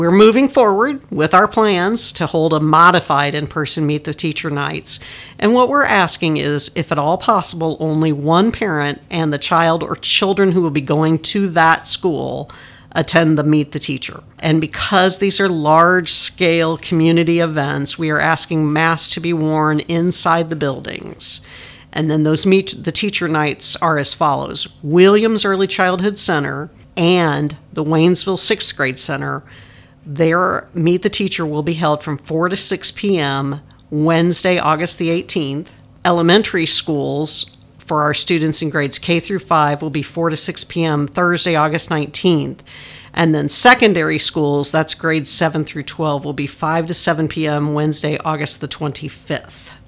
We're moving forward with our plans to hold a modified in-person Meet the Teacher nights. And what we're asking is, if at all possible, only one parent and the child or children who will be going to that school attend the Meet the Teacher. And because these are large-scale community events, we are asking masks to be worn inside the buildings. And then those Meet the Teacher nights are as follows. Williams Early Childhood Center and the Waynesville 6th Grade Center, their Meet the Teacher will be held from 4 to 6 p.m. Wednesday, August the 18th. Elementary schools for our students in grades K through 5 will be 4 to 6 p.m. Thursday, August 19th. And then secondary schools, that's grades 7 through 12, will be 5 to 7 p.m. Wednesday, August the 25th.